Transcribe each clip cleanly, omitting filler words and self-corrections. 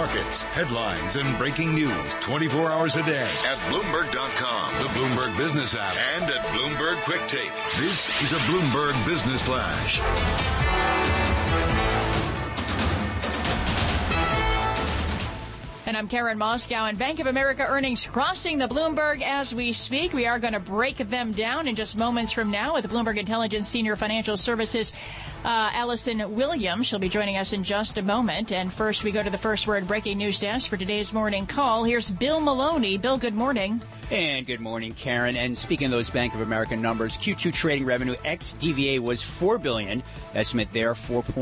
markets, headlines, and breaking news 24 hours a day at Bloomberg.com, the Bloomberg Business app, and at Bloomberg Quick Take. This is a Bloomberg Business Flash. And I'm Karen Moscow, and Bank of America earnings crossing the Bloomberg as we speak. We are going to break them down in just moments from now with Bloomberg Intelligence Senior Financial Services, Allison Williams. She'll be joining us in just a moment. And first, we go to the First Word breaking news desk for today's morning call. Here's Bill Maloney. Bill, good morning. And good morning, Karen. And speaking of those Bank of America numbers, Q2 trading revenue ex-DVA was $4 billion. Estimate there,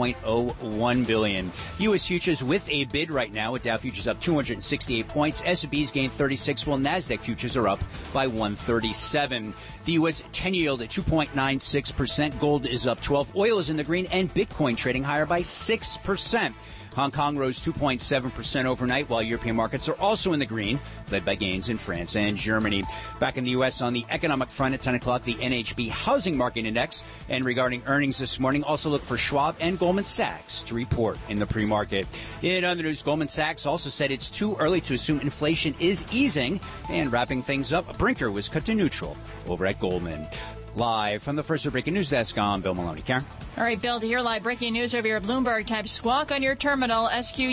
$4.01 billion. U.S. futures with a bid right now, with Dow futures up 268 points. S&P's gained 36, while NASDAQ futures are up by 137. The U.S. 10-year yield at 2.96%. Gold is up 12. Oil is in the green, and Bitcoin trading higher by 6%. Hong Kong rose 2.7% overnight, while European markets are also in the green, led by gains in France and Germany. Back in the U.S. on the economic front at 10 o'clock, the NHB Housing Market Index. And regarding earnings this morning, also look for Schwab and Goldman Sachs to report in the pre-market. In other news, Goldman Sachs also said it's too early to assume inflation is easing. And wrapping things up, Brinker was cut to neutral over at Goldman. Live from the First Word breaking news desk, I'm Bill Maloney. Karen? All right, Bill, to hear live breaking news over your Bloomberg, type squawk on your terminal,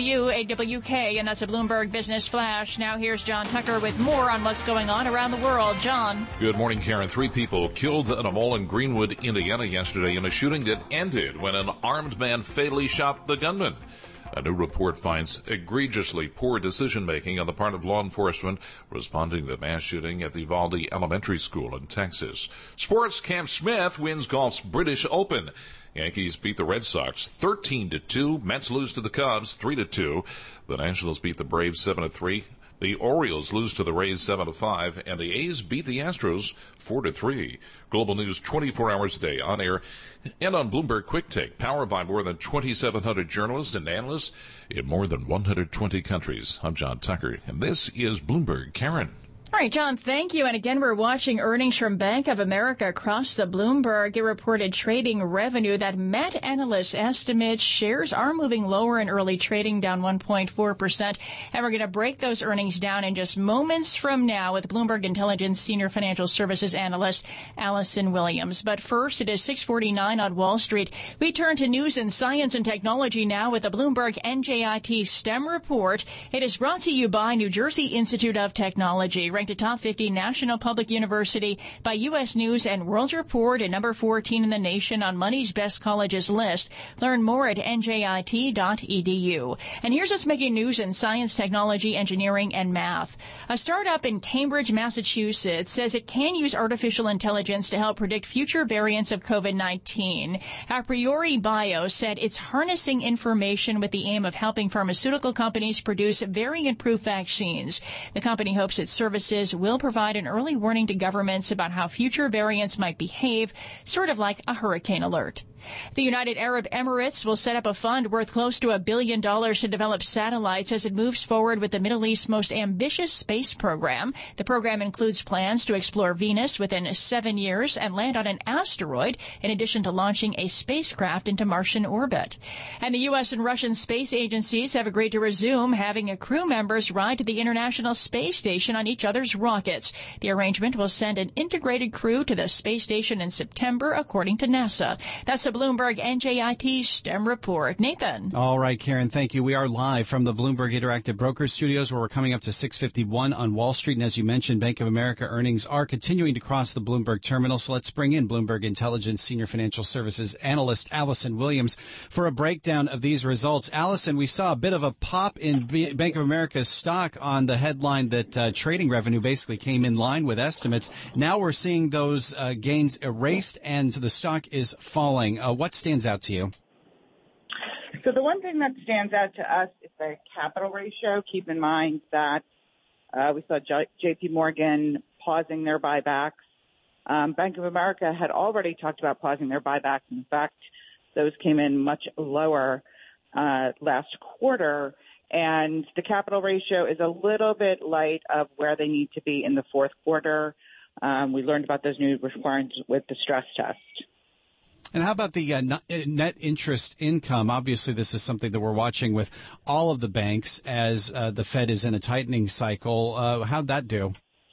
SQUAWK, and that's a Bloomberg Business Flash. Now here's John Tucker with more on what's going on around the world. John. Good morning, Karen. 3 people killed at a mall in Greenwood, Indiana yesterday in a shooting that ended when an armed man fatally shot the gunman. A new report finds egregiously poor decision-making on the part of law enforcement responding to the mass shooting at the Uvalde Elementary School in Texas. Sports, Cam Smith wins golf's British Open. Yankees beat the Red Sox 13-2. Mets lose to the Cubs 3-2. The Nationals beat the Braves 7-3. The Orioles lose to the Rays 7-5, and the A's beat the Astros 4-3. Global news 24 hours a day on air and on Bloomberg Quick Take, powered by more than 2,700 journalists and analysts in more than 120 countries. I'm John Tucker, and this is Bloomberg. Karen. All right, John, thank you. And again, we're watching earnings from Bank of America across the Bloomberg. It reported trading revenue that met analysts' estimates. Shares are moving lower in early trading, down 1.4%. And we're going to break those earnings down in just moments from now with Bloomberg Intelligence Senior Financial Services Analyst Allison Williams. But first, it is 6:49 on Wall Street. We turn to news and science and technology now with the Bloomberg NJIT STEM report. It is brought to you by New Jersey Institute of Technology, ranked a top 50 national public university by U.S. News and World Report and number 14 in the nation on Money's Best Colleges list. Learn more at njit.edu. And here's what's making news in science, technology, engineering, and math. A startup in Cambridge, Massachusetts says it can use artificial intelligence to help predict future variants of COVID-19. A priori Bio said it's harnessing information with the aim of helping pharmaceutical companies produce variant-proof vaccines. The company hopes its services will provide an early warning to governments about how future variants might behave, sort of like a hurricane alert. The United Arab Emirates will set up a fund worth close to $1 billion to develop satellites as it moves forward with the Middle East's most ambitious space program. The program includes plans to explore Venus within 7 years and land on an asteroid, in addition to launching a spacecraft into Martian orbit. And the U.S. and Russian space agencies have agreed to resume having crew members ride to the International Space Station on each other's rockets. The arrangement will send an integrated crew to the space station in September, according to NASA. That's a Bloomberg NJIT STEM report. Nathan. All right, Karen, thank you. We are live from the Bloomberg Interactive Brokers Studios, where we're coming up to 6:51 on Wall Street. And as you mentioned, Bank of America earnings are continuing to cross the Bloomberg terminal. So let's bring in Bloomberg Intelligence Senior Financial Services Analyst Allison Williams for a breakdown of these results. Allison, we saw a bit of a pop in Bank of America's stock on the headline that trading revenue basically came in line with estimates. Now we're seeing those gains erased and the stock is falling. What stands out to you? So the one thing that stands out to us is the capital ratio. Keep in mind that we saw J.P. Morgan pausing their buybacks. Bank of America had already talked about pausing their buybacks. In fact, those came in much lower last quarter. And the capital ratio is a little bit light of where they need to be in the fourth quarter. We learned about those new requirements with the stress test. And how about the net interest income? Obviously, this is something that we're watching with all of the banks as the Fed is in a tightening cycle. How'd that do?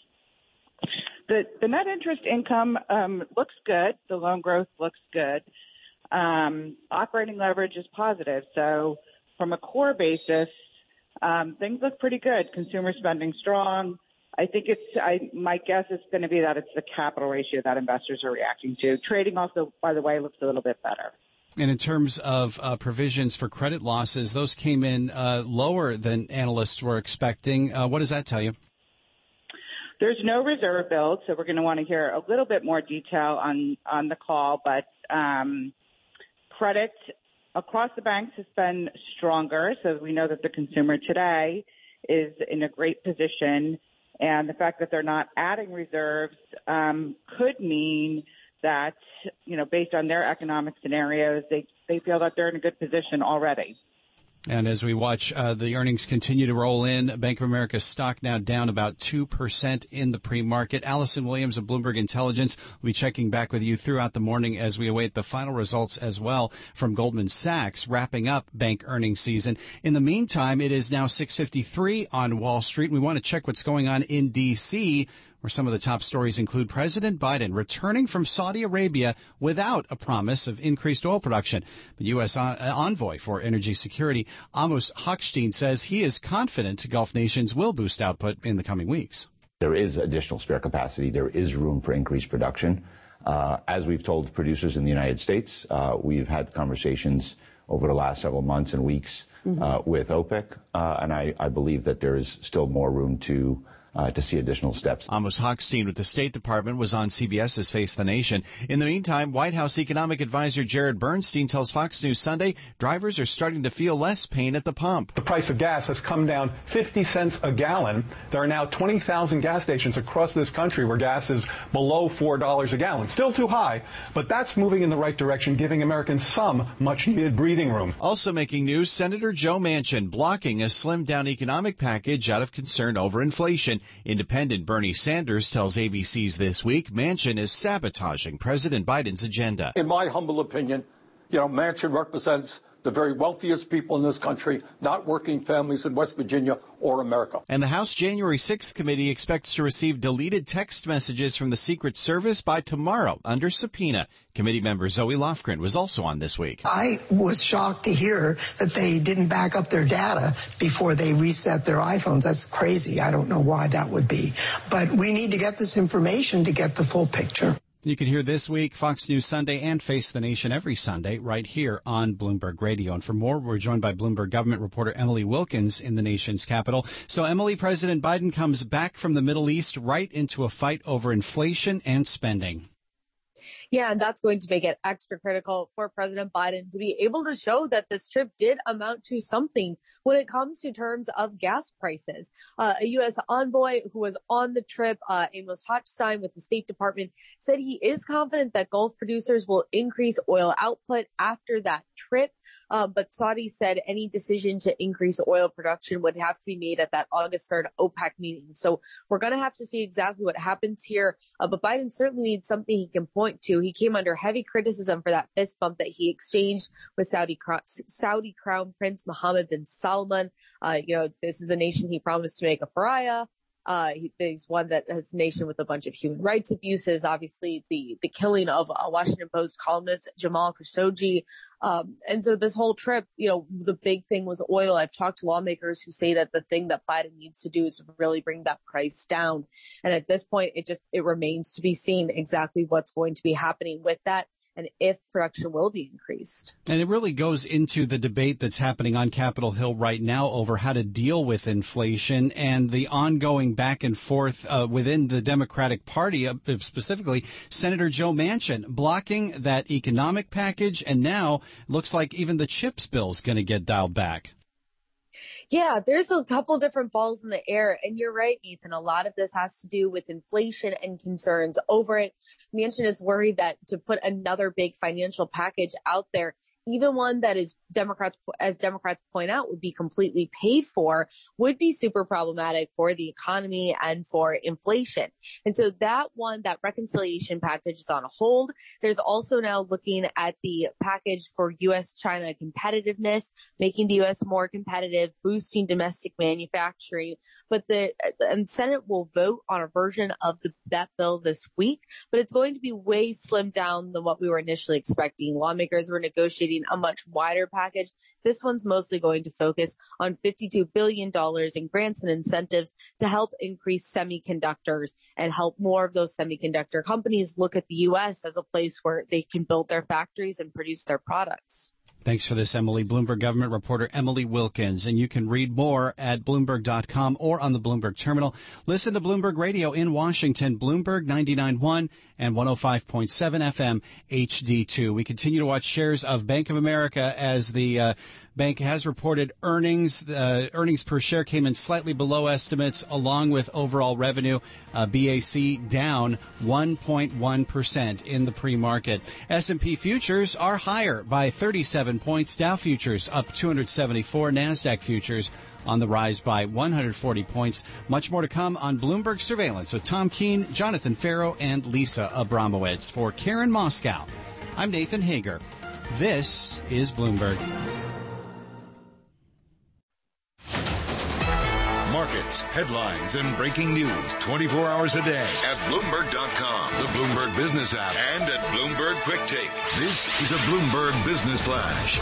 The net interest income looks good. The loan growth looks good. Operating leverage is positive. So from a core basis, things look pretty good. Consumer spending strong. I think my guess is going to be that it's the capital ratio that investors are reacting to. Trading also, by the way, looks a little bit better. And in terms of provisions for credit losses, those came in lower than analysts were expecting. What does that tell you? There's no reserve build, so we're going to want to hear a little bit more detail on the call. But credit across the banks has been stronger, so we know that the consumer today is in a great position. And the fact that they're not adding reserves could mean that, based on their economic scenarios, they feel that they're in a good position already. And as we watch the earnings continue to roll in, Bank of America's stock now down about 2% in the pre-market. Allison Williams of Bloomberg Intelligence will be checking back with you throughout the morning as we await the final results as well from Goldman Sachs, wrapping up bank earnings season. In the meantime, it is now 6:53 on Wall Street. We want to check what's going on in D.C., where some of the top stories include President Biden returning from Saudi Arabia without a promise of increased oil production. But U.S. envoy for energy security Amos Hochstein says he is confident Gulf nations will boost output in the coming weeks. There is additional spare capacity. There is room for increased production. As we've told producers in the United States, we've had conversations over the last several months and weeks with OPEC, and I believe that there is still more room to see additional steps. Amos Hochstein with the State Department was on CBS's Face the Nation. In the meantime, White House economic advisor Jared Bernstein tells Fox News Sunday drivers are starting to feel less pain at the pump. The price of gas has come down 50 cents a gallon. There are now 20,000 gas stations across this country where gas is below $4 a gallon. Still too high, but that's moving in the right direction, giving Americans some much-needed breathing room. Also making news, Senator Joe Manchin blocking a slimmed-down economic package out of concern over inflation. Independent Bernie Sanders tells ABC's This Week Manchin is sabotaging President Biden's agenda. In my humble opinion, Manchin represents the very wealthiest people in this country, not working families in West Virginia or America. And the House January 6th committee expects to receive deleted text messages from the Secret Service by tomorrow under subpoena. Committee member Zoe Lofgren was also on This Week. I was shocked to hear that they didn't back up their data before they reset their iPhones. That's crazy. I don't know why that would be. But we need to get this information to get the full picture. You can hear This Week, Fox News Sunday, and Face the Nation every Sunday right here on Bloomberg Radio. And for more, we're joined by Bloomberg government reporter Emily Wilkins in the nation's capital. So, Emily, President Biden comes back from the Middle East right into a fight over inflation and spending. Yeah, and that's going to make it extra critical for President Biden to be able to show that this trip did amount to something when it comes to terms of gas prices. A U.S. envoy who was on the trip, Amos Hochstein with the State Department, said he is confident that Gulf producers will increase oil output after that trip. But Saudi said any decision to increase oil production would have to be made at that August 3rd OPEC meeting. So we're going to have to see exactly what happens here. But Biden certainly needs something he can point to. He came under heavy criticism for that fist bump that he exchanged with Saudi Crown Prince Mohammed bin Salman. This is a nation he promised to make a pariah. He's one that has a nation with a bunch of human rights abuses. Obviously, the killing of a Washington Post columnist, Jamal Khashoggi. And so this whole trip, the big thing was oil. I've talked to lawmakers who say that the thing that Biden needs to do is really bring that price down. And at this point, it remains to be seen exactly what's going to be happening with that and if production will be increased. And it really goes into the debate that's happening on Capitol Hill right now over how to deal with inflation and the ongoing back and forth within the Democratic Party, specifically Senator Joe Manchin blocking that economic package. And now looks like even the CHIPS bill is going to get dialed back. Yeah, there's a couple different balls in the air. And you're right, Ethan. A lot of this has to do with inflation and concerns over it. Manchin is worried that to put another big financial package out there, even one that is as Democrats point out, would be completely paid for, would be super problematic for the economy and for inflation. And so that reconciliation package is on hold. There's also now looking at the package for U.S.-China competitiveness, making the U.S. more competitive, boosting domestic manufacturing. But the Senate will vote on a version of that bill this week, but it's going to be way slimmed down than what we were initially expecting. Lawmakers were negotiating a much wider package. This one's mostly going to focus on $52 billion in grants and incentives to help increase semiconductors and help more of those semiconductor companies look at the U.S. as a place where they can build their factories and produce their products. Thanks for this, Emily. Bloomberg government reporter Emily Wilkins. And you can read more at Bloomberg.com or on the Bloomberg terminal. Listen to Bloomberg Radio in Washington, Bloomberg 99.1 and 105.7 FM HD2. We continue to watch shares of Bank of America as the bank has reported earnings. Earnings per share came in slightly below estimates, along with overall revenue. BAC down 1.1% in the pre-market. S&P futures are higher by 37 points. Dow futures up 274. NASDAQ futures on the rise by 140 points. Much more to come on Bloomberg Surveillance. So Tom Keene, Jonathan Farrow, and Lisa Abramowitz. For Karen Moscow, I'm Nathan Hager. This is Bloomberg. Markets, headlines, and breaking news 24 hours a day at Bloomberg.com, the Bloomberg Business app, and at Bloomberg Quick Take. This is a Bloomberg Business Flash.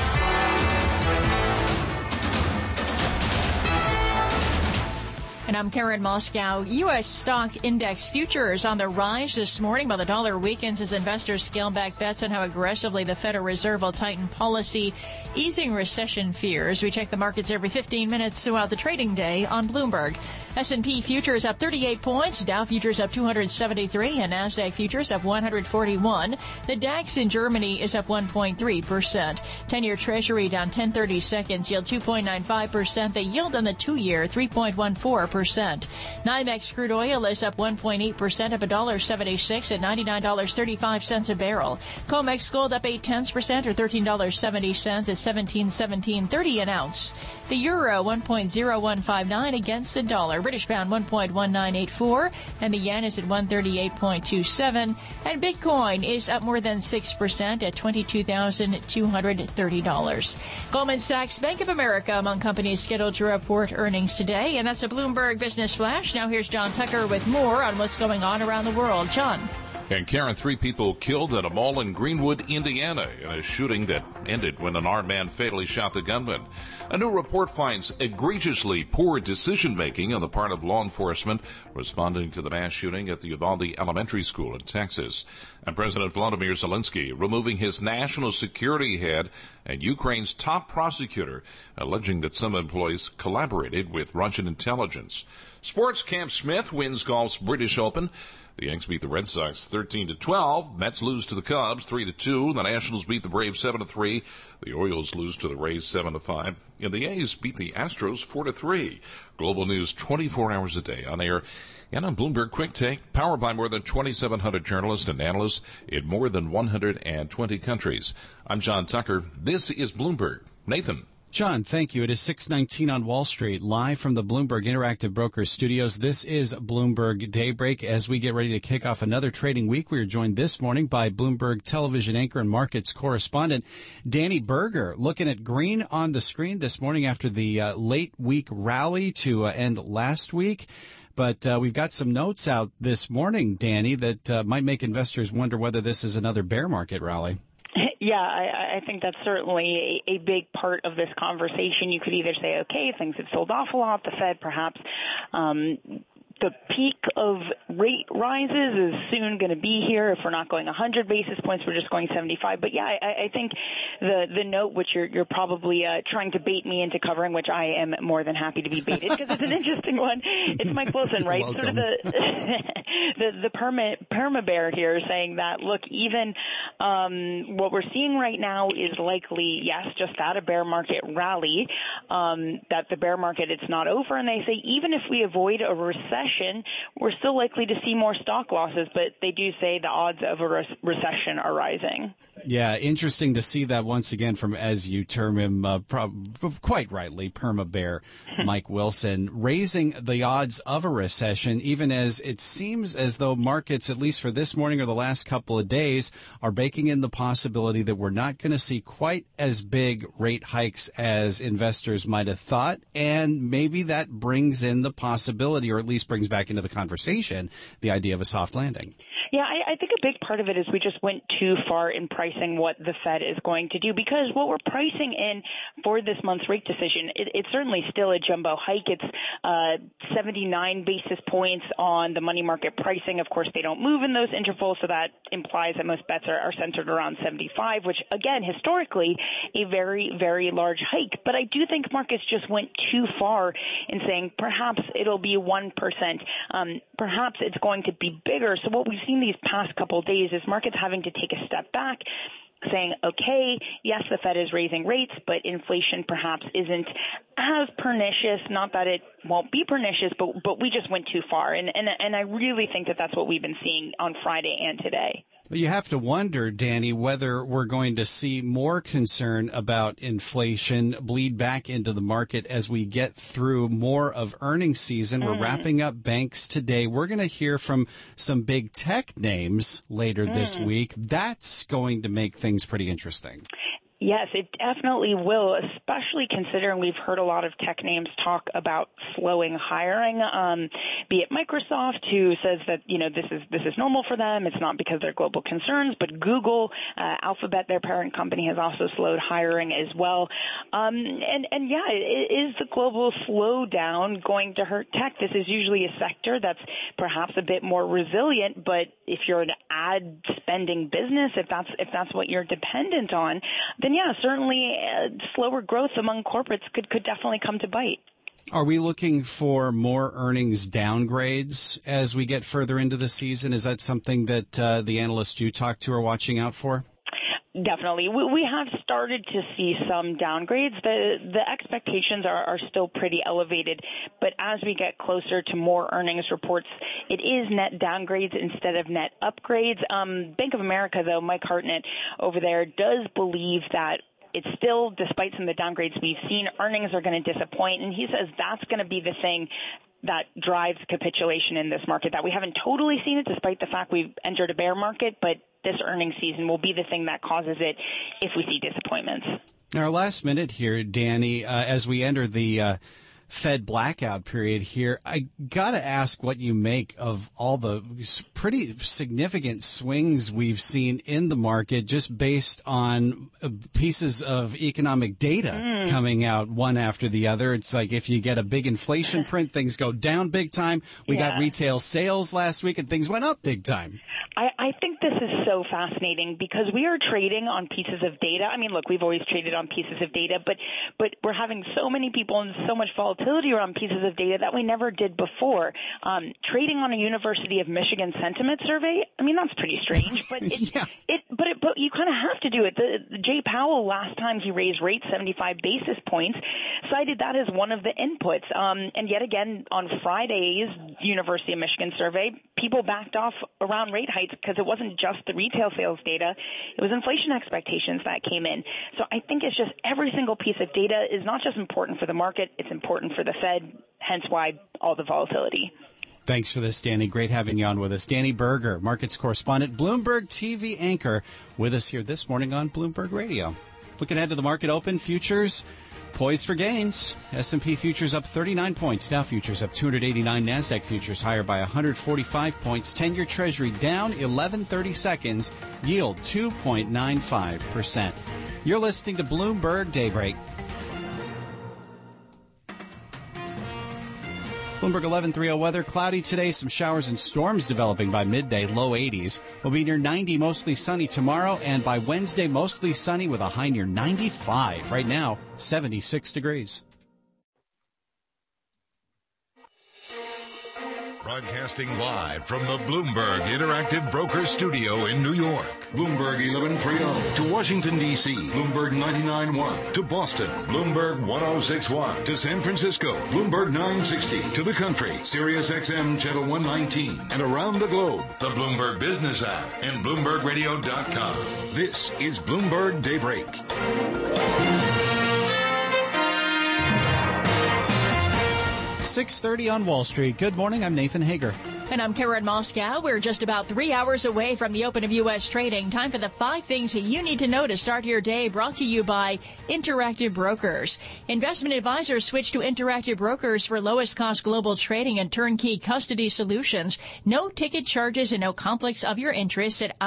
And I'm Karen Moscow. U.S. stock index futures on the rise this morning, while the dollar weakens as investors scale back bets on how aggressively the Federal Reserve will tighten policy, easing recession fears. We check the markets every 15 minutes throughout the trading day on Bloomberg. S&P futures up 38 points, Dow futures up 273, and NASDAQ futures up 141. The DAX in Germany is up 1.3%. 10-year Treasury down 10/30 seconds, yield 2.95%. The yield on the 2-year 3.14%. NYMEX crude oil is up 1.8%, up $1.76 at $99.35 a barrel. COMEX gold up 0.8% or $13.70 at $17.30 an ounce. The euro 1.0159 against the dollar. British pound 1.1984, and the yen is at 138.27. And Bitcoin is up more than 6% at $22,230. Goldman Sachs, Bank of America among companies scheduled to report earnings today, and that's a Bloomberg Business Flash. Now here's John Tucker with more on what's going on around the world. John. And Karen, 3 people killed at a mall in Greenwood, Indiana, in a shooting that ended when an armed man fatally shot the gunman. A new report finds egregiously poor decision-making on the part of law enforcement responding to the mass shooting at the Uvalde Elementary School in Texas. And President Volodymyr Zelensky removing his national security head and Ukraine's top prosecutor, alleging that some employees collaborated with Russian intelligence. Sports, Cam Smith wins golf's British Open. The Yanks beat the Red Sox 13-12. Mets lose to the Cubs 3-2. The Nationals beat the Braves 7-3. The Orioles lose to the Rays 7-5. And the A's beat the Astros 4-3. Global news 24 hours a day on air and on Bloomberg Quick Take, powered by more than 2,700 journalists and analysts in more than 120 countries. I'm John Tucker. This is Bloomberg. Nathan. John, thank you. It is 6:19 on Wall Street, live from the Bloomberg Interactive Brokers studios. This is Bloomberg Daybreak. As we get ready to kick off another trading week, we are joined this morning by Bloomberg television anchor and markets correspondent Danny Berger, looking at green on the screen this morning after the late week rally to end last week. But we've got some notes out this morning, Danny, that might make investors wonder whether this is another bear market rally. Yeah, I think that's certainly a big part of this conversation. You could either say, okay, things have sold off a lot, the Fed perhaps the peak of rate rises is soon going to be here. If we're not going 100 basis points, we're just going 75. But yeah, I think the note which you're probably trying to bait me into covering, which I am more than happy to be baited because it's an interesting one. It's Mike Wilson, right? Welcome. Sort of the perma bear here, saying that look, even what we're seeing right now is likely, yes, just that, a bear market rally. That the bear market, it's not over, and they say even if we avoid a recession, we're still likely to see more stock losses, but they do say the odds of a recession are rising. Yeah, interesting to see that once again from, as you term him, quite rightly, Perma Bear, Mike Wilson, raising the odds of a recession, even as it seems as though markets, at least for this morning or the last couple of days, are baking in the possibility that we're not going to see quite as big rate hikes as investors might have thought. And maybe that brings in the possibility, or at least brings back into the conversation, the idea of a soft landing. Yeah, I think a big part of it is we just went too far in pricing what the Fed is going to do, because what we're pricing in for this month's rate decision, it's certainly still a jumbo hike. It's 79 basis points on the money market pricing. Of course, they don't move in those intervals, so that implies that most bets are centered around 75, which, again, historically, a very, very large hike. But I do think markets just went too far in saying perhaps it'll be 1%. Perhaps it's going to be bigger. So what we've seen these past couple of days is markets having to take a step back, saying, okay, yes, the Fed is raising rates, but inflation perhaps isn't as pernicious. Not that it won't be pernicious, but we just went too far. And I really think that that's what we've been seeing on Friday and today. But you have to wonder, Danny, whether we're going to see more concern about inflation bleed back into the market as we get through more of earnings season. We're wrapping up banks today. We're going to hear from some big tech names later this week. That's going to make things pretty interesting. Yes, it definitely will, especially considering we've heard a lot of tech names talk about slowing hiring, be it Microsoft, who says that, this is normal for them. It's not because they're global concerns, but Google, Alphabet, their parent company, has also slowed hiring as well. Is the global slowdown going to hurt tech? This is usually a sector that's perhaps a bit more resilient, but if you're an ad spending business, if that's what you're dependent on, then yeah, certainly slower growth among corporates could definitely come to bite. Are we looking for more earnings downgrades as we get further into the season? Is that something that the analysts you talk to are watching out for? Definitely. We have started to see some downgrades. The expectations are still pretty elevated, but as we get closer to more earnings reports, it is net downgrades instead of net upgrades. Bank of America, though, Mike Hartnett over there does believe that it's still, despite some of the downgrades we've seen, earnings are going to disappoint, and he says that's going to be the thing that drives capitulation in this market, that we haven't totally seen it despite the fact we've entered a bear market, but this earnings season will be the thing that causes it if we see disappointments. In our last minute here, Danny, as we enter the Fed blackout period here, I got to ask what you make of all the pretty significant swings we've seen in the market just based on pieces of economic data coming out one after the other. It's like if you get a big inflation print, things go down big time. We got retail sales last week and things went up big time. I think this is so fascinating because we are trading on pieces of data. I mean, look, we've always traded on pieces of data, but we're having so many people and so much volatility around pieces of data that we never did before. Trading on a University of Michigan sentiment survey, I mean, that's pretty strange, but but you kind of have to do it. Jay Powell, last time he raised rates 75 basis points, cited that as one of the inputs. And yet again, on Friday's University of Michigan survey, people backed off around rate hikes because it wasn't just the retail sales data, it was inflation expectations that came in. So I think it's just every single piece of data is not just important for the market, it's important for the Fed, hence why all the volatility. Thanks for this, Danny. Great having you on with us. Danny Berger, markets correspondent, Bloomberg TV anchor, with us here this morning on Bloomberg Radio. Looking ahead to the market open, futures poised for gains. S&P futures up 39 points. Dow futures up 289. NASDAQ futures higher by 145 points. 10-year Treasury down 11/32. Yield 2.95%. You're listening to Bloomberg Daybreak. Bloomberg 11:30 weather. Cloudy today. Some showers and storms developing by midday. Low 80s. We'll be near 90, mostly sunny tomorrow. And by Wednesday, mostly sunny with a high near 95. Right now, 76 degrees. Broadcasting live from the Bloomberg Interactive Brokers Studio in New York. Bloomberg 1130 to Washington, D.C. Bloomberg 99.1 to Boston. Bloomberg 106.1 to San Francisco. Bloomberg 960 to the country. Sirius XM Channel 119. And around the globe, the Bloomberg Business app and BloombergRadio.com. This is Bloomberg Daybreak. 6:30 on Wall Street. Good morning. I'm Nathan Hager. And I'm Karen Moscow. We're just about 3 hours away from the open of U.S. trading. Time for the 5 things you need to know to start your day, brought to you by Interactive Brokers. Investment advisors switch to Interactive Brokers for lowest cost global trading and turnkey custody solutions. No ticket charges and no conflicts of your interests at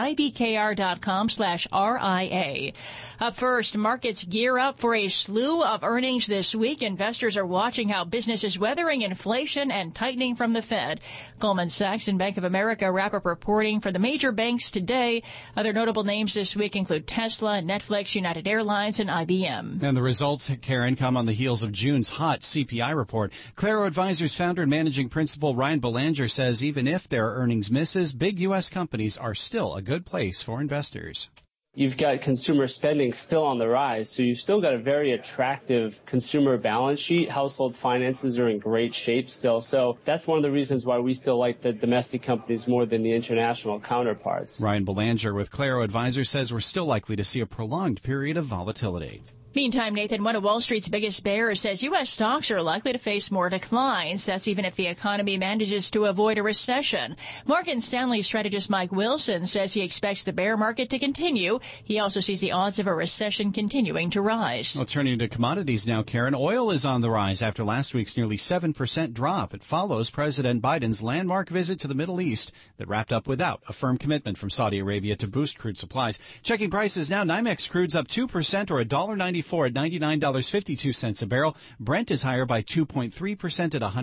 ibkr.com/RIA. Up first, markets gear up for a slew of earnings this week. Investors are watching how business is weathering inflation and tightening from the Fed. Goldman Sachs and Bank of America wrap up reporting for the major banks today. Other notable names this week include Tesla, Netflix, United Airlines, and IBM. And the results, Karen, come on the heels of June's hot CPI report. Claro Advisors founder and managing principal Ryan Belanger says even if their earnings misses, big U.S. companies are still a good place for investors. You've got consumer spending still on the rise, so you've still got a very attractive consumer balance sheet. Household finances are in great shape still, so that's one of the reasons why we still like the domestic companies more than the international counterparts. Ryan Belanger with Claro Advisors says we're still likely to see a prolonged period of volatility. Meantime, Nathan, one of Wall Street's biggest bears says U.S. stocks are likely to face more declines. That's even if the economy manages to avoid a recession. Morgan Stanley strategist Mike Wilson says he expects the bear market to continue. He also sees the odds of a recession continuing to rise. Well, turning to commodities now, Karen. Oil is on the rise after last week's nearly 7% drop. It follows President Biden's landmark visit to the Middle East that wrapped up without a firm commitment from Saudi Arabia to boost crude supplies. Checking prices now, NYMEX crude's up 2% or $1.94 at $99.52 a barrel. Brent is higher by 2.3% at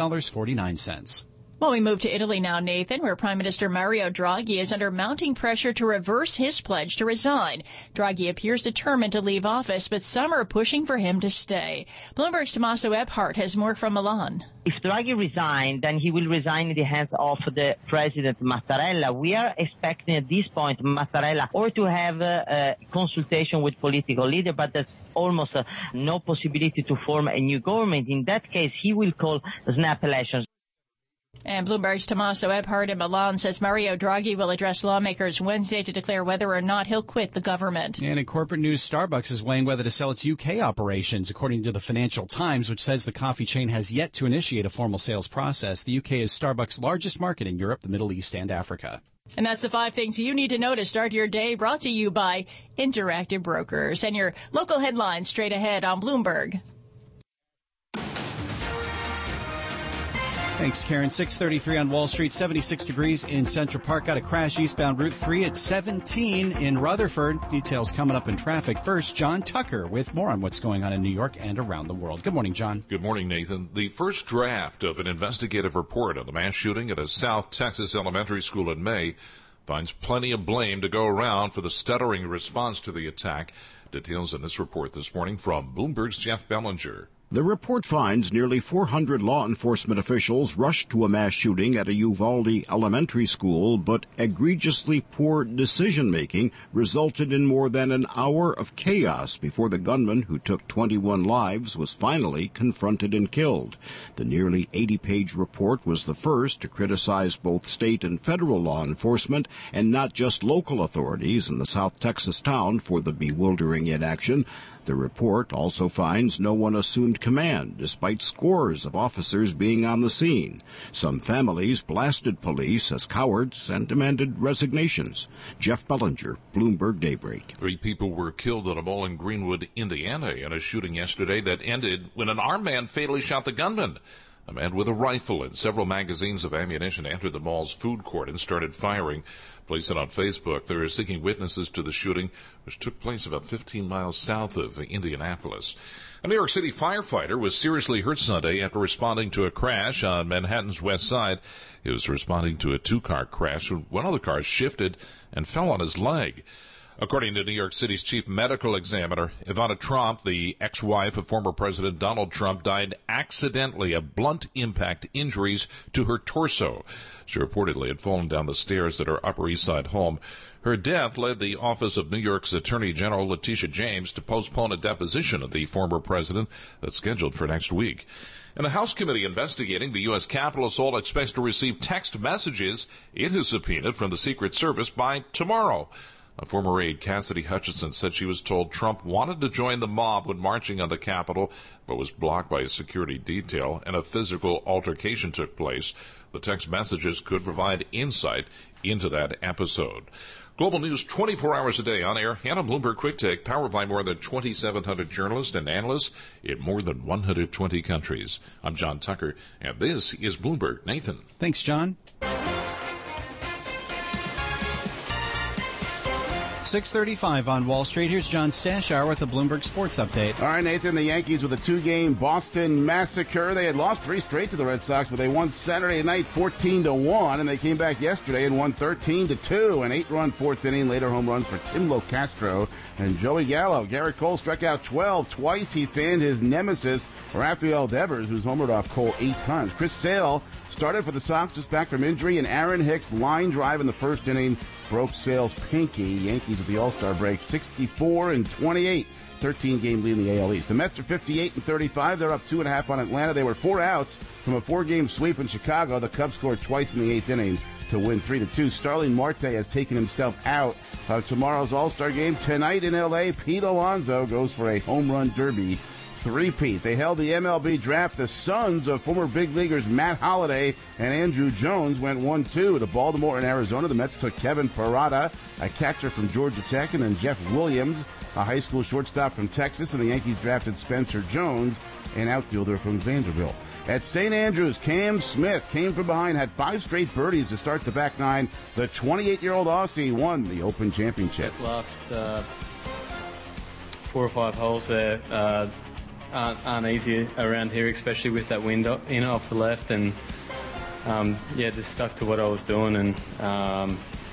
$103.49. Well, we move to Italy now, Nathan, where Prime Minister Mario Draghi is under mounting pressure to reverse his pledge to resign. Draghi appears determined to leave office, but some are pushing for him to stay. Bloomberg's Tommaso Ebhart has more from Milan. If Draghi resigns, then he will resign in the hands of the President Mattarella. We are expecting at this point Mattarella or to have a consultation with political leader, but there's almost no possibility to form a new government. In that case, he will call snap elections. And Bloomberg's Tommaso Ebhart in Milan says Mario Draghi will address lawmakers Wednesday to declare whether or not he'll quit the government. And in corporate news, Starbucks is weighing whether to sell its UK operations, according to the Financial Times, which says the coffee chain has yet to initiate a formal sales process. The UK is Starbucks' largest market in Europe, the Middle East, and Africa. And that's the 5 things you need to know to start your day, brought to you by Interactive Brokers. And your local headlines straight ahead on Bloomberg. Thanks, Karen. 6:33 on Wall Street, 76 degrees in Central Park. Got a crash eastbound Route 3 at 17 in Rutherford. Details coming up in traffic. First, John Tucker with more on what's going on in New York and around the world. Good morning, John. Good morning, Nathan. The first draft of an investigative report on the mass shooting at a South Texas elementary school in May finds plenty of blame to go around for the stuttering response to the attack. Details in this report this morning from Bloomberg's Jeff Bellinger. The report finds nearly 400 law enforcement officials rushed to a mass shooting at a Uvalde elementary school, but egregiously poor decision-making resulted in more than an hour of chaos before the gunman, who took 21 lives, was finally confronted and killed. The nearly 80-page report was the first to criticize both state and federal law enforcement, and not just local authorities in the South Texas town, for the bewildering inaction. The report also finds no one assumed command, despite scores of officers being on the scene. Some families blasted police as cowards and demanded resignations. Jeff Bellinger, Bloomberg Daybreak. 3 people were killed at a mall in Greenwood, Indiana, in a shooting yesterday that ended when an armed man fatally shot the gunman. A man with a rifle and several magazines of ammunition entered the mall's food court and started firing. Police said on Facebook they are seeking witnesses to the shooting, which took place about 15 miles south of Indianapolis. A New York City firefighter was seriously hurt Sunday after responding to a crash on Manhattan's west side. He was responding to a 2-car crash when one of the cars shifted and fell on his leg. According to New York City's chief medical examiner, Ivana Trump, the ex-wife of former President Donald Trump, died accidentally of blunt impact injuries to her torso. She reportedly had fallen down the stairs at her Upper East Side home. Her death led the office of New York's Attorney General Letitia James to postpone a deposition of the former president that's scheduled for next week. And the House committee investigating the U.S. Capitol assault expects to receive text messages it has subpoenaed from the Secret Service by tomorrow. A former aide, Cassidy Hutchinson, said she was told Trump wanted to join the mob when marching on the Capitol, but was blocked by a security detail, and a physical altercation took place. The text messages could provide insight into that episode. Global news 24 hours a day on air and on Bloomberg Quick Take, powered by more than 2,700 journalists and analysts in more than 120 countries. I'm John Tucker, and this is Bloomberg. Nathan. Thanks, John. 6:35 on Wall Street. Here's John Stashower with the Bloomberg Sports Update. All right, Nathan, the Yankees with a 2-game Boston massacre. They had lost 3 straight to the Red Sox, but they won Saturday night 14-1, and they came back yesterday and won 13-2. An 8-run fourth inning, later home runs for Tim Locastro and Joey Gallo. Garrett Cole struck out 12. Twice he fanned his nemesis, Rafael Devers, who's homered off Cole 8 times. Chris Sale started for the Sox, just back from injury, and Aaron Hicks' line drive in the first inning broke Sale's pinky. Yankees at the All-Star break, 64-28, 13-game lead in the AL East. The Mets are 58-35. They're up 2.5 on Atlanta. They were 4 outs from a 4-game sweep in Chicago. The Cubs scored twice in the 8th inning to win 3-2. Starling Marte has taken himself out of tomorrow's All-Star game. Tonight in L.A., Pete Alonso goes for a home run derby three-peat. They held the MLB draft. The sons of former big leaguers Matt Holliday and Andrew Jones went 1-2 to Baltimore and Arizona. The Mets took Kevin Parada, a catcher from Georgia Tech, and then Jeff Williams, a high school shortstop from Texas, and the Yankees drafted Spencer Jones, an outfielder from Vanderbilt. At St. Andrews, Cam Smith came from behind, had 5 straight birdies to start the back nine. The 28-year-old Aussie won the Open Championship. Last 4 or 5 holes there aren't easy around here, especially with that wind in off the left, and just stuck to what I was doing, and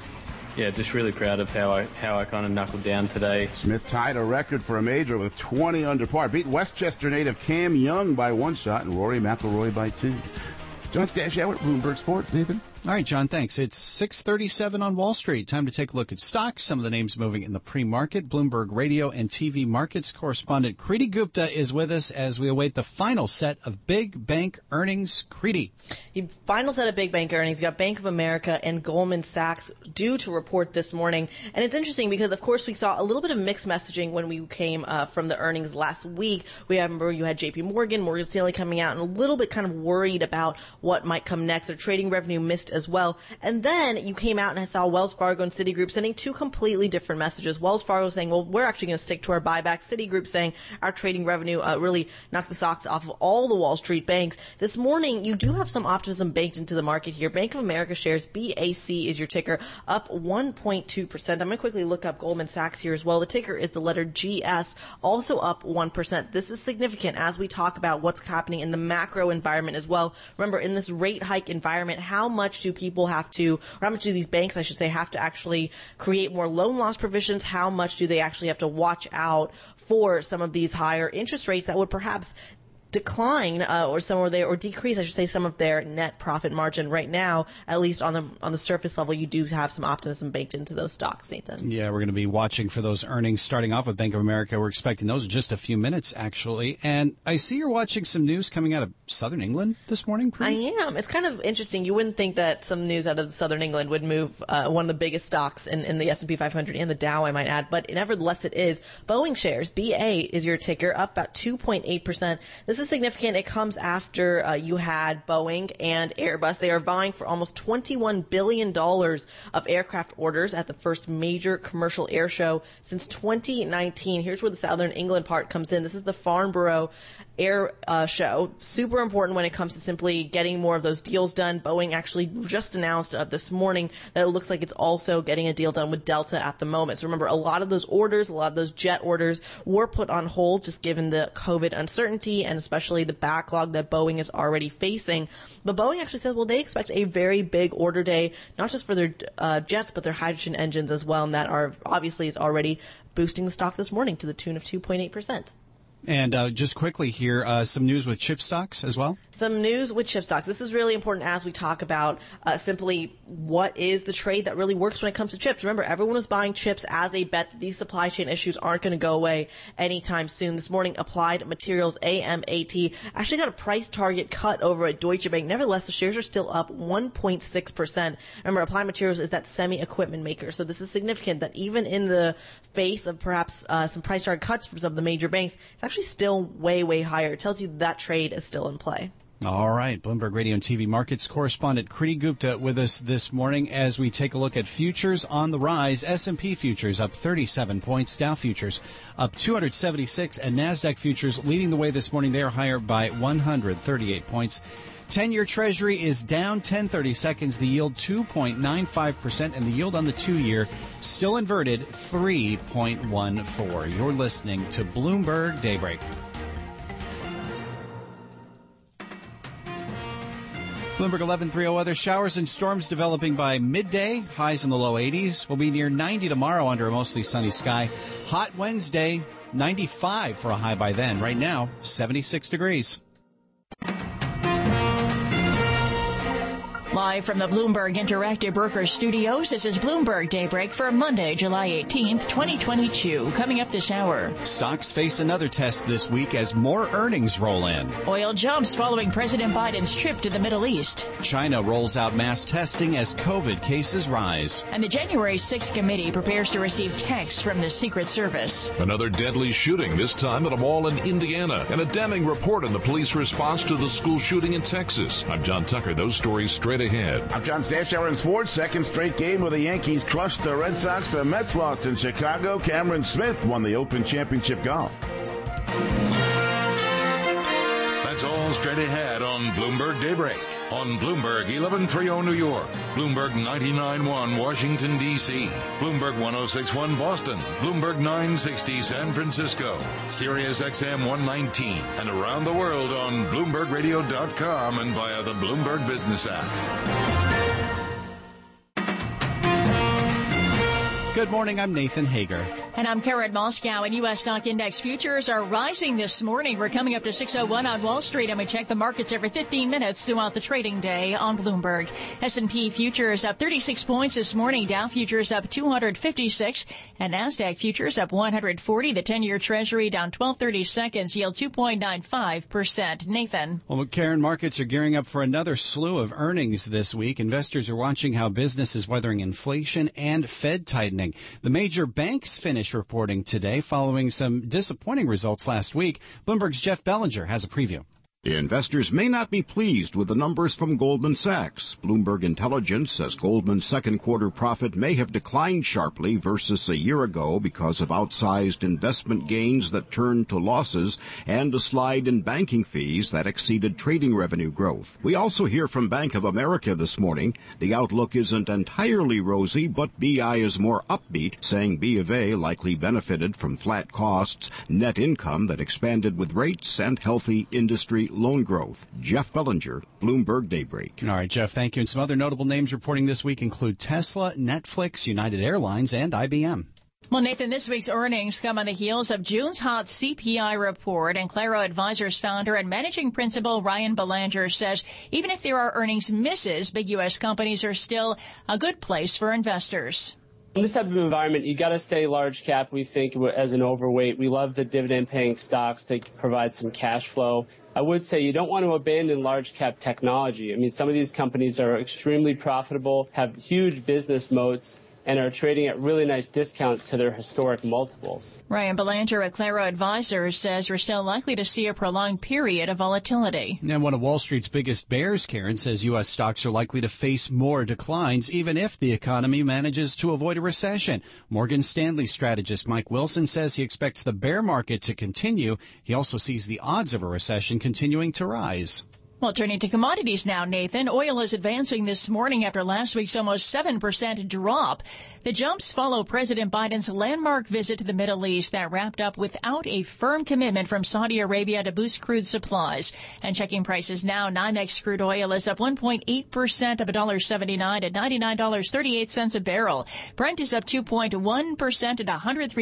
just really proud of how I kind of knuckled down today. Smith tied a record for a major with 20 under par, beat Westchester native Cam Young by 1 shot and Rory McIlroy by 2. John Stashower, Bloomberg Sports. Nathan. All right, John, thanks. It's 6:37 on Wall Street. Time to take a look at stocks, some of the names moving in the pre-market. Bloomberg Radio and TV Markets correspondent Kriti Gupta is with us as we await the final set of big bank earnings. Kriti. Final set of big bank earnings. You got Bank of America and Goldman Sachs due to report this morning. And it's interesting because, of course, we saw a little bit of mixed messaging when we came from the earnings last week. Remember, you had JP Morgan Stanley coming out and a little bit kind of worried about what might come next. Their trading revenue missed as well. And then you came out and I saw Wells Fargo and Citigroup sending 2 completely different messages. Wells Fargo saying, well, we're actually going to stick to our buyback. Citigroup saying our trading revenue really knocked the socks off of all the Wall Street banks. This morning, you do have some optimism baked into the market here. Bank of America shares, BAC is your ticker, up 1.2%. I'm going to quickly look up Goldman Sachs here as well. The ticker is the letter GS, also up 1%. This is significant as we talk about what's happening in the macro environment as well. Remember, in this rate hike environment, how much do people have to, or how much do these banks, I should say, have to actually create more loan loss provisions? How much do they actually have to watch out for some of these higher interest rates that would perhaps decline or decrease, I should say, some of their net profit margin right now? At least on the surface level, you do have some optimism baked into those stocks, Nathan. Yeah, we're going to be watching for those earnings. Starting off with Bank of America, we're expecting those in just a few minutes, actually. And I see you're watching some news coming out of Southern England this morning. I am. It's kind of interesting. You wouldn't think that some news out of Southern England would move one of the biggest stocks in the S&P 500 and the Dow, I might add, but nevertheless it is. Boeing shares, BA is your ticker, up about 2.8%. This is significant. It comes after you had Boeing and Airbus. They are vying for almost $21 billion of aircraft orders at the first major commercial air show since 2019. Here's where the Southern England part comes in. This is the Farnborough air show. Super important when it comes to simply getting more of those deals done. Boeing actually just announced this morning that it looks like it's also getting a deal done with Delta at the moment. So remember, a lot of those orders, a lot of those jet orders were put on hold just given the COVID uncertainty and especially the backlog that Boeing is already facing. But Boeing actually said, well, they expect a very big order day, not just for their jets, but their hydrogen engines as well. And that are obviously is already boosting the stock this morning to the tune of 2.8%. And just quickly here, some news with chip stocks as well. Some news with chip stocks. This is really important as we talk about simply what is the trade that really works when it comes to chips. Remember, everyone was buying chips as a bet that these supply chain issues aren't going to go away anytime soon. This morning, Applied Materials, AMAT, actually got a price target cut over at Deutsche Bank. Nevertheless, the shares are still up 1.6%. Remember, Applied Materials is that semi-equipment maker. So this is significant that even in the face of perhaps some price target cuts from some of the major banks, it's actually still way, way higher. It tells you that trade is still in play. All right. Bloomberg Radio and TV markets correspondent Kriti Gupta with us this morning as we take a look at futures on the rise. S&P futures up 37 points. Dow futures up 276. And NASDAQ futures leading the way this morning. They are higher by 138 points. 10-year Treasury is down 10 seconds. The yield 2.95%, and the yield on the 2-year still inverted 3.14. You're listening to Bloomberg Daybreak. Bloomberg 11:30 weather. Showers and storms developing by midday. Highs in the low 80s. We'll be near 90 tomorrow under a mostly sunny sky. Hot Wednesday, 95 for a high by then. Right now, 76 degrees. Live from the Bloomberg Interactive Brokers Studios, this is Bloomberg Daybreak for Monday, July 18th, 2022. Coming up this hour. Stocks face another test this week as more earnings roll in. Oil jumps following President Biden's trip to the Middle East. China rolls out mass testing as COVID cases rise. And the January 6th committee prepares to receive texts from the Secret Service. Another deadly shooting, this time at a mall in Indiana. And a damning report on the police response to the school shooting in Texas. I'm John Tucker. Those stories straight ahead. I'm John Stashower in sports. Second straight game where the Yankees crushed the Red Sox. The Mets lost in Chicago. Cameron Smith won the Open Championship golf. That's all straight ahead on Bloomberg Daybreak. On Bloomberg 1130 New York, Bloomberg 99.1 Washington, D.C., Bloomberg 106.1 Boston, Bloomberg 960 San Francisco, Sirius XM 119, and around the world on BloombergRadio.com and via the Bloomberg Business app. Good morning, I'm Nathan Hager. And I'm Karen Moscow, and U.S. stock index futures are rising this morning. We're coming up to 6:01 on Wall Street, and we check the markets every 15 minutes throughout the trading day on Bloomberg. S&P futures up 36 points this morning. Dow futures up 256, and NASDAQ futures up 140. The 10-year Treasury down 12 seconds, yield 2.95%. Nathan. Well, Karen, markets are gearing up for another slew of earnings this week. Investors are watching how business is weathering inflation and Fed tightening. The major banks finish reporting today following some disappointing results last week. Bloomberg's Jeff Bellinger has a preview. Investors may not be pleased with the numbers from Goldman Sachs. Bloomberg Intelligence says Goldman's second quarter profit may have declined sharply versus a year ago because of outsized investment gains that turned to losses and a slide in banking fees that exceeded trading revenue growth. We also hear from Bank of America this morning. The outlook isn't entirely rosy, but BI is more upbeat, saying B of A likely benefited from flat costs, net income that expanded with rates, and healthy industry loan growth. Jeff Bellinger, Bloomberg Daybreak. All right, Jeff, thank you. And some other notable names reporting this week include Tesla, Netflix, United Airlines, and IBM. Well, Nathan, this week's earnings come on the heels of June's hot CPI report, and Claro Advisors founder and managing principal Ryan Belanger says even if there are earnings misses, big U.S. companies are still a good place for investors. In this type of environment, you got to stay large cap, we think, as an overweight. We love the dividend-paying stocks that provide some cash flow. I would say you don't want to abandon large cap technology. I mean, some of these companies are extremely profitable, have huge business moats, and are trading at really nice discounts to their historic multiples. Ryan Belanger at Claro Advisors says we're still likely to see a prolonged period of volatility. And one of Wall Street's biggest bears, Karen, says U.S. stocks are likely to face more declines even if the economy manages to avoid a recession. Morgan Stanley strategist Mike Wilson says he expects the bear market to continue. He also sees the odds of a recession continuing to rise. Well, turning to commodities now, Nathan. Oil is advancing this morning after last week's almost 7% drop. The jumps follow President Biden's landmark visit to the Middle East that wrapped up without a firm commitment from Saudi Arabia to boost crude supplies. And checking prices now, NYMEX crude oil is up 1.8% of $1.79 at $99.38 a barrel. Brent is up 2.1% at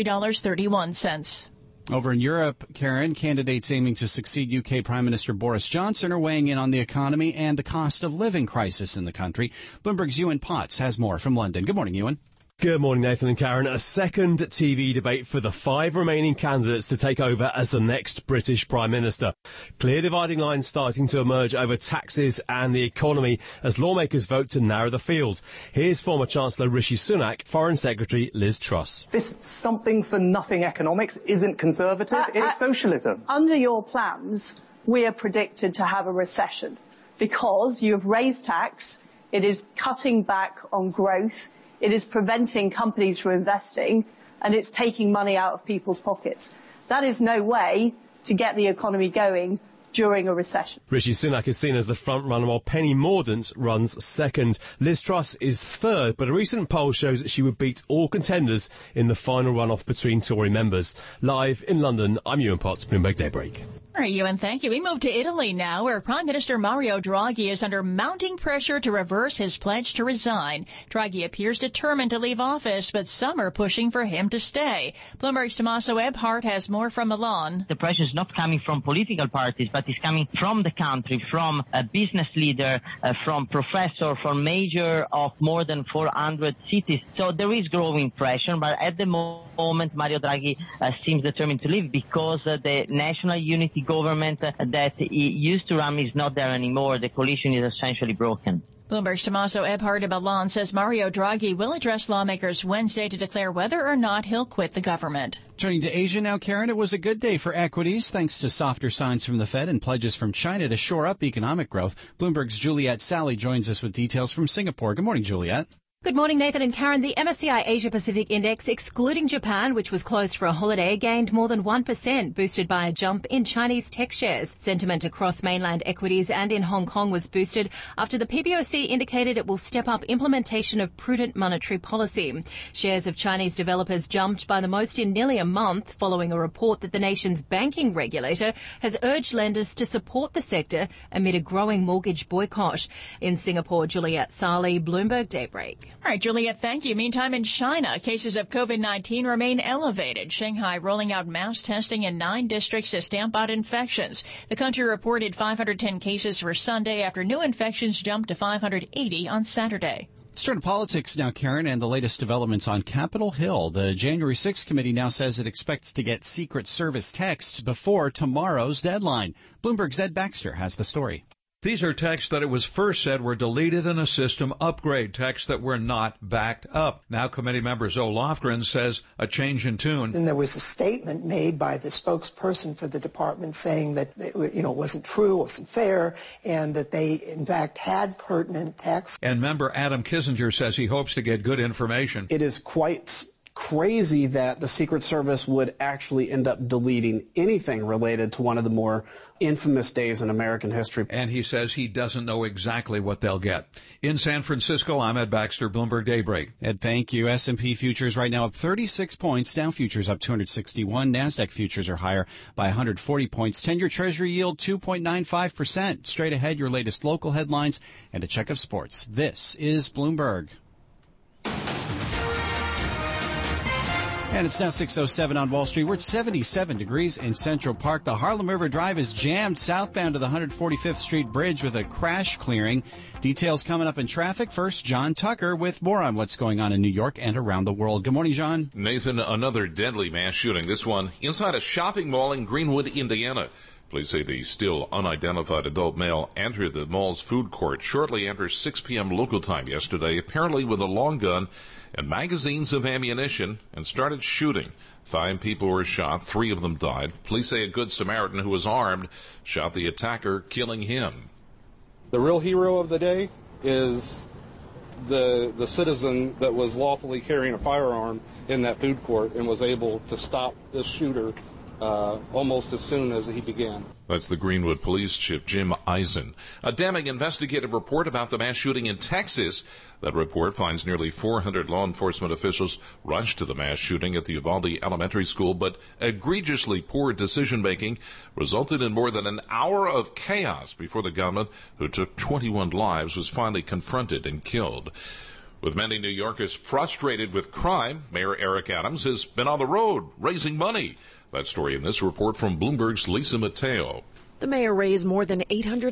$103.31. Over in Europe, Karen, candidates aiming to succeed UK Prime Minister Boris Johnson are weighing in on the economy and the cost of living crisis in the country. Bloomberg's Ewan Potts has more from London. Good morning, Ewan. Good morning, Nathan and Karen. A second TV debate for the 5 remaining candidates to take over as the next British Prime Minister. Clear dividing lines starting to emerge over taxes and the economy as lawmakers vote to narrow the field. Here's former Chancellor Rishi Sunak, Foreign Secretary Liz Truss. This something-for-nothing economics isn't conservative, it's socialism. Under your plans, we are predicted to have a recession because you have raised tax, it is cutting back on growth, it is preventing companies from investing, and it's taking money out of people's pockets. That is no way to get the economy going during a recession. Rishi Sunak is seen as the front runner while Penny Mordaunt runs second. Liz Truss is third, but a recent poll shows that she would beat all contenders in the final runoff between Tory members. Live in London, I'm Ewan Potts, Bloomberg Daybreak. All right, Ewan, thank you. We move to Italy now, where Prime Minister Mario Draghi is under mounting pressure to reverse his pledge to resign. Draghi appears determined to leave office, but some are pushing for him to stay. Bloomberg's Tommaso Ebhart has more from Milan. The pressure is not coming from political parties, but it's coming from the country, from a business leader, from professor, from mayor of more than 400 cities. So there is growing pressure, but at the moment, Mario Draghi seems determined to leave because the national unity government that he used to run is not there anymore. The coalition is essentially broken. Bloomberg's Tommaso Ebhart in Milan says Mario Draghi will address lawmakers Wednesday to declare whether or not he'll quit the government. Turning to Asia now, Karen, it was a good day for equities thanks to softer signs from the Fed and pledges from China to shore up economic growth. Bloomberg's Juliet Sally joins us with details from Singapore. Good morning, Juliet. Good morning, Nathan and Karen. The MSCI Asia Pacific Index, excluding Japan, which was closed for a holiday, gained more than 1%, boosted by a jump in Chinese tech shares. Sentiment across mainland equities and in Hong Kong was boosted after the PBOC indicated it will step up implementation of prudent monetary policy. Shares of Chinese developers jumped by the most in nearly a month following a report that the nation's banking regulator has urged lenders to support the sector amid a growing mortgage boycott. In Singapore, Juliet Sali, Bloomberg Daybreak. All right, Juliet, thank you. Meantime, in China, cases of COVID-19 remain elevated. Shanghai rolling out mass testing in 9 districts to stamp out infections. The country reported 510 cases for Sunday after new infections jumped to 580 on Saturday. Let's turn to politics now, Karen, and the latest developments on Capitol Hill. The January 6th committee now says it expects to get Secret Service texts before tomorrow's deadline. Bloomberg's Ed Baxter has the story. These are texts that it was first said were deleted in a system upgrade, texts that were not backed up. Now committee member Zoe Lofgren says a change in tune. Then there was a statement made by the spokesperson for the department saying that it wasn't true, wasn't fair, and that they in fact had pertinent texts. And member Adam Kissinger says he hopes to get good information. It is quite crazy that the Secret Service would actually end up deleting anything related to one of the more infamous days in American history. And he says he doesn't know exactly what they'll get. In San Francisco, I'm Ed Baxter, Bloomberg Daybreak. Ed, thank you. S&P futures right now up 36 points. Dow futures up 261. NASDAQ futures are higher by 140 points. 10-year Treasury yield 2.95%. Straight ahead, your latest local headlines and a check of sports. This is Bloomberg. And it's now 6:07 on Wall Street. We're at 77 degrees in Central Park. The Harlem River Drive is jammed southbound to the 145th Street Bridge with a crash clearing. Details coming up in traffic. First, John Tucker with more on what's going on in New York and around the world. Good morning, John. Nathan, another deadly mass shooting. This one inside a shopping mall in Greenwood, Indiana. Police say the still unidentified adult male entered the mall's food court shortly after 6 p.m. local time yesterday, apparently with a long gun and magazines of ammunition, and started shooting. 5 people were shot. 3 of them died. Police say a Good Samaritan who was armed shot the attacker, killing him. The real hero of the day is the citizen that was lawfully carrying a firearm in that food court and was able to stop this shooter almost as soon as he began. That's the Greenwood Police Chief, Jim Eisen. A damning investigative report about the mass shooting in Texas. That report finds nearly 400 law enforcement officials rushed to the mass shooting at the Uvalde Elementary School, but egregiously poor decision-making resulted in more than an hour of chaos before the gunman, who took 21 lives, was finally confronted and killed. With many New Yorkers frustrated with crime, Mayor Eric Adams has been on the road raising money. That story in this report from Bloomberg's Lisa Mateo. The mayor raised more than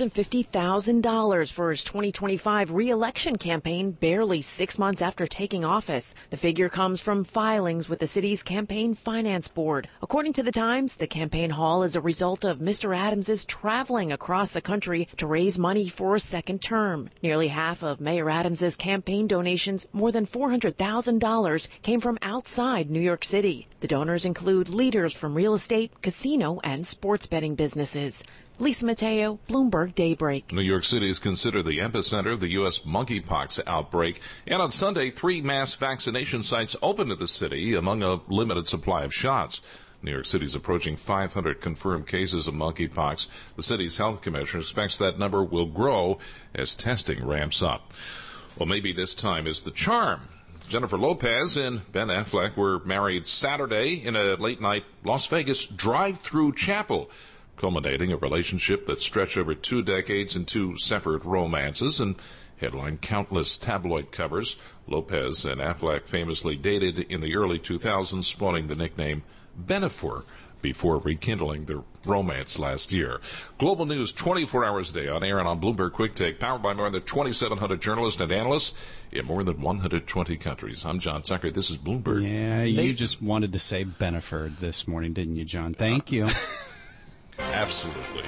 $850,000 for his 2025 re-election campaign barely 6 months after taking office. The figure comes from filings with the city's campaign finance board. According to the Times, the campaign haul is a result of Mr. Adams's traveling across the country to raise money for a second term. Nearly half of Mayor Adams's campaign donations, more than $400,000, came from outside New York City. The donors include leaders from real estate, casino, and sports betting businesses. Lisa Mateo, Bloomberg Daybreak. New York City is considered the epicenter of the U.S. monkeypox outbreak. And on Sunday, 3 mass vaccination sites opened in the city among a limited supply of shots. New York City is approaching 500 confirmed cases of monkeypox. The city's health commissioner expects that number will grow as testing ramps up. Well, maybe this time is the charm. Jennifer Lopez and Ben Affleck were married Saturday in a late-night Las Vegas drive-through chapel, culminating a relationship that stretched over 2 decades and 2 separate romances and headlined countless tabloid covers. Lopez and Affleck famously dated in the early 2000s, spawning the nickname Bennifer before rekindling their romance last year. Global news 24 hours a day on air and on Bloomberg Quick Take, powered by more than 2,700 journalists and analysts in more than 120 countries. I'm John Tucker. This is Bloomberg. Yeah, you just wanted to say Bennifer this morning, didn't you, John? Thank you. Absolutely.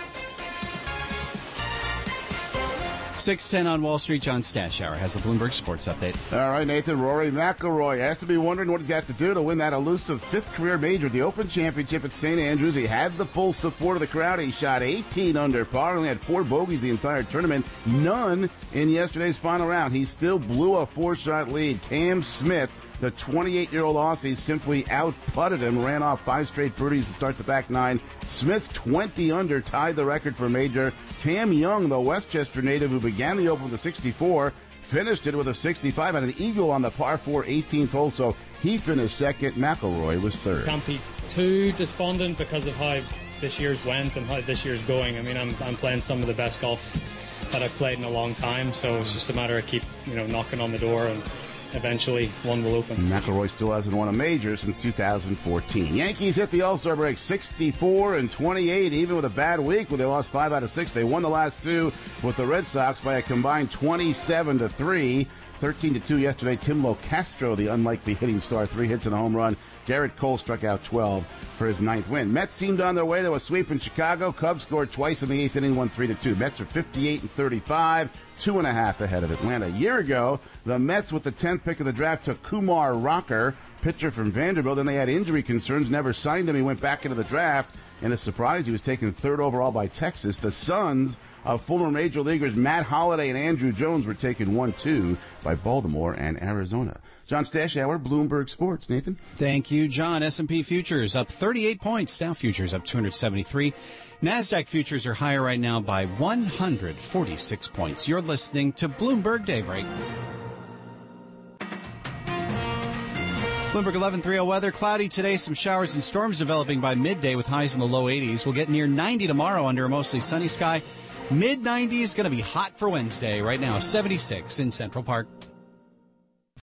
6:10 on Wall Street. John Stashower has a Bloomberg Sports Update. All right, Nathan. Rory McIlroy has to be wondering what he's got to do to win that elusive 5th career major, the Open Championship at St. Andrews. He had the full support of the crowd. He shot 18 under par, only had 4 bogeys the entire tournament, none in yesterday's final round. He still blew a 4-shot lead. Cam Smith, the 28-year-old Aussie, simply out-putted him, ran off 5 straight birdies to start the back 9. Smith's 20 under tied the record for major. Cam Young, the Westchester native who began the Open with a 64, finished it with a 65 and an eagle on the par 4 18th hole, so he finished second. McIlroy was third. Can't be too despondent because of how this year's went and how this year's going. I mean, I'm playing some of the best golf that I've played in a long time, so it's just a matter of keep knocking on the door, and eventually one will open. McIlroy still hasn't won a major since 2014. Yankees hit the All-Star break 64 and 28, even with a bad week where they lost 5 out of 6. They won the last 2 with the Red Sox by a combined 27-3. 13-2 yesterday. Tim Locastro, the unlikely hitting star, 3 hits and a home run. Garrett Cole struck out 12 for his 9th win. Mets seemed on their way to a sweep in Chicago. Cubs scored twice in the 8th inning, won 3-2. Mets are 58-35, 2.5 ahead of Atlanta. A year ago, the Mets with the 10th pick of the draft took Kumar Rocker, pitcher from Vanderbilt. Then they had injury concerns, never signed him. He went back into the draft. And a surprise, he was taken 3rd overall by Texas. The Sons of former Major Leaguers Matt Holliday and Andrew Jones were taken 1-2 by Baltimore and Arizona. John Stashower, Bloomberg Sports. Nathan? Thank you, John. S&P futures up 38 points. Dow futures up 273. NASDAQ futures are higher right now by 146 points. You're listening to Bloomberg Daybreak. Bloomberg 11:30 weather. Cloudy today. Some showers and storms developing by midday with highs in the low 80s. We'll get near 90 tomorrow under a mostly sunny sky. Mid-90s, going to be hot for Wednesday. Right now, 76 in Central Park.